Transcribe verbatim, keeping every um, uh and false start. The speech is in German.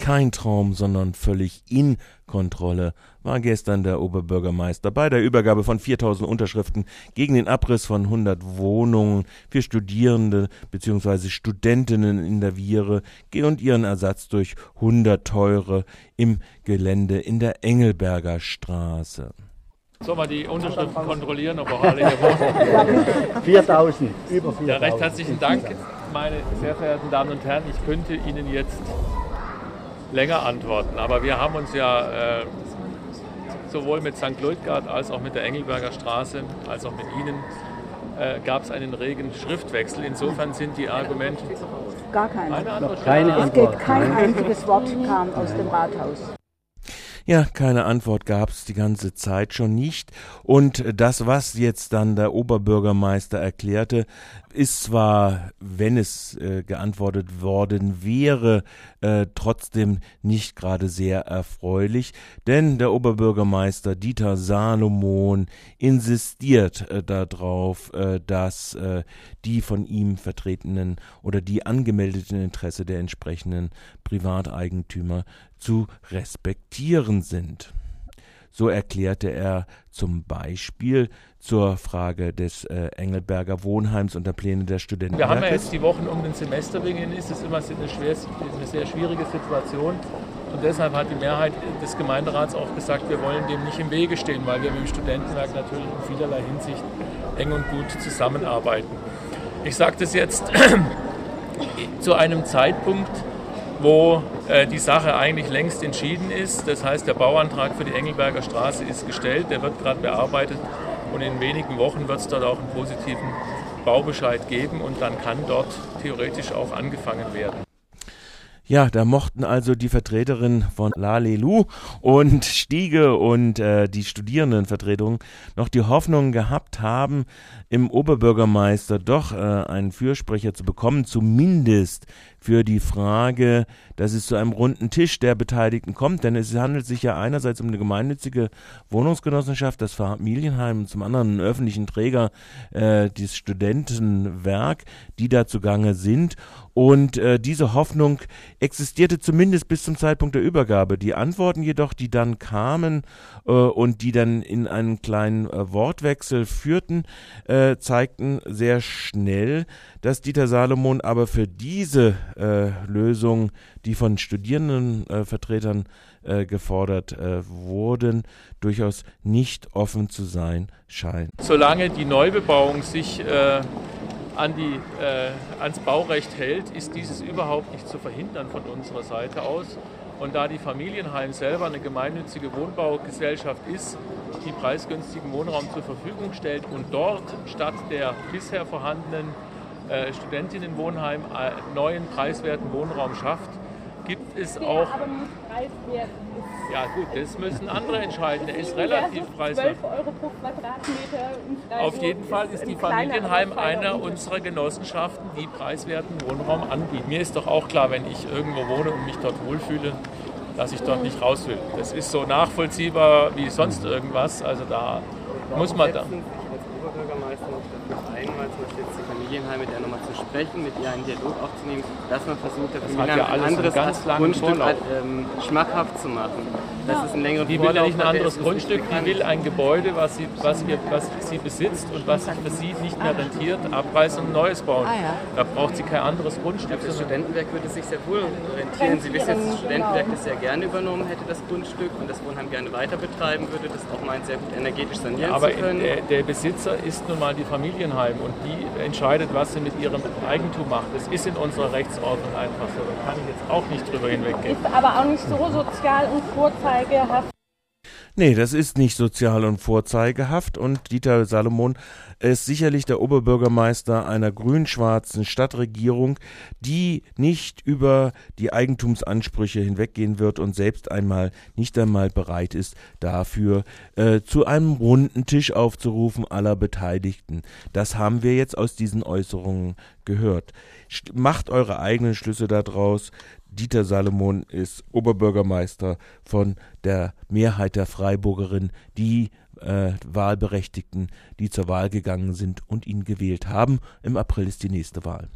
Kein Traum, sondern völlig in Kontrolle war gestern der Oberbürgermeister bei der Übergabe von viertausend Unterschriften gegen den Abriss von hundert Wohnungen für Studierende bzw. Studentinnen in der Viere und ihren Ersatz durch hundert teure im Gelände in der Engelberger Straße. Sollen wir die Unterschriften kontrollieren, ob auch alle hier wohnen? viertausend, über viertausend. Ja, recht herzlichen Dank, meine sehr verehrten Damen und Herren. Ich könnte Ihnen jetzt länger antworten, aber wir haben uns ja äh, sowohl mit Sankt Luitgard als auch mit der Engelberger Straße, als auch mit Ihnen, äh, gab es einen regen Schriftwechsel. Insofern sind die Argumente... Gar keine. Keine Antwort. Keine Es Antwort. geht kein einziges Wort kam aus dem Rathaus. Ja, keine Antwort gab es die ganze Zeit schon nicht. Und das, was jetzt dann der Oberbürgermeister erklärte, ist zwar, wenn es äh, geantwortet worden wäre, äh, trotzdem nicht gerade sehr erfreulich, denn der Oberbürgermeister Dieter Salomon insistiert äh, darauf, äh, dass äh, die von ihm vertretenen oder die angemeldeten Interesse der entsprechenden Privateigentümer zu respektieren sind. So erklärte er zum Beispiel zur Frage des äh, Engelberger Wohnheims und der Pläne der Studenten. Wir haben ja jetzt die Wochen um den Semesterbeginn, ist es immer eine, schwer, eine sehr schwierige Situation. Und deshalb hat die Mehrheit des Gemeinderats auch gesagt, wir wollen dem nicht im Wege stehen, weil wir mit dem Studentenwerk natürlich in vielerlei Hinsicht eng und gut zusammenarbeiten. Ich sage das jetzt zu einem Zeitpunkt, wo äh, die Sache eigentlich längst entschieden ist. Das heißt, der Bauantrag für die Engelberger Straße ist gestellt, der wird gerade bearbeitet und in wenigen Wochen wird es dort auch einen positiven Baubescheid geben und dann kann dort theoretisch auch angefangen werden. Ja, da mochten also die Vertreterin von Lalelu und Stiege und äh, die Studierendenvertretung noch die Hoffnung gehabt haben, im Oberbürgermeister doch äh, einen Fürsprecher zu bekommen, zumindest für die Frage, dass es zu einem runden Tisch der Beteiligten kommt, denn es handelt sich ja einerseits um eine gemeinnützige Wohnungsgenossenschaft, das Familienheim, und zum anderen einen öffentlichen Träger, äh, das Studentenwerk, die da zugange sind. Und äh, diese Hoffnung existierte zumindest bis zum Zeitpunkt der Übergabe. Die Antworten jedoch, die dann kamen äh, und die dann in einen kleinen äh, Wortwechsel führten, äh, zeigten sehr schnell, dass Dieter Salomon aber für diese äh, Lösung, die von Studierendenvertretern äh, gefordert äh, wurden, durchaus nicht offen zu sein scheint. Solange die Neubebauung sich äh, an die, äh, ans Baurecht hält, ist dieses überhaupt nicht zu verhindern von unserer Seite aus. Und da die Familienheim selber eine gemeinnützige Wohnbaugesellschaft ist, die preisgünstigen Wohnraum zur Verfügung stellt und dort statt der bisher vorhandenen äh, Studentinnenwohnheim äh, neuen preiswerten Wohnraum schafft, gibt es auch... Ja gut, das müssen andere entscheiden. Der ist relativ preiswert. zwölf Euro pro Quadratmeter in Freiburg. Auf jeden Fall ist die Familienheim einer unserer Genossenschaften, die preiswerten Wohnraum anbieten. Mir ist doch auch klar, wenn ich irgendwo wohne und mich dort wohlfühle, dass ich dort nicht raus will. Das ist so nachvollziehbar wie sonst irgendwas. Also da muss man da... Oberbürgermeister noch dafür ein, mal zum Beispiel jetzt die Familienheim mit der nochmal zu sprechen, mit ihr einen Dialog aufzunehmen, dass man versucht, der Familienheim ja ein anderes ganz Grundstück ähm, schmackhaft zu machen. Das ist ein längerer Die will ja nicht ein anderes Grundstück, die will ein Gebäude, was sie, was, ihr, was sie besitzt und was sich für sie nicht mehr rentiert, abreißen und ein neues bauen. Da braucht sie kein anderes Grundstück. Das Studentenwerk würde sich sehr wohl rentieren. Sie wissen jetzt, das Studentenwerk das sehr gerne übernommen hätte, das Grundstück, und das Wohnheim gerne weiter betreiben würde, das auch meint, sehr gut energetisch sanieren Aber zu können. Der, der Besitzer ist nun mal die Familienheim und die entscheidet, was sie mit ihrem Eigentum macht. Das ist in unserer Rechtsordnung einfach so. Da kann ich jetzt auch nicht drüber hinweggehen. Ist aber auch nicht so sozial und vorzeigehaft. Nee, das ist nicht sozial und vorzeigehaft, und Dieter Salomon ist sicherlich der Oberbürgermeister einer grün-schwarzen Stadtregierung, die nicht über die Eigentumsansprüche hinweggehen wird und selbst einmal nicht einmal bereit ist, dafür äh, zu einem runden Tisch aufzurufen aller Beteiligten. Das haben wir jetzt aus diesen Äußerungen gehört. Macht eure eigenen Schlüsse daraus. Dieter Salomon ist Oberbürgermeister von der Mehrheit der Freiburgerinnen, die äh, Wahlberechtigten, die zur Wahl gegangen sind und ihn gewählt haben. Im April ist die nächste Wahl.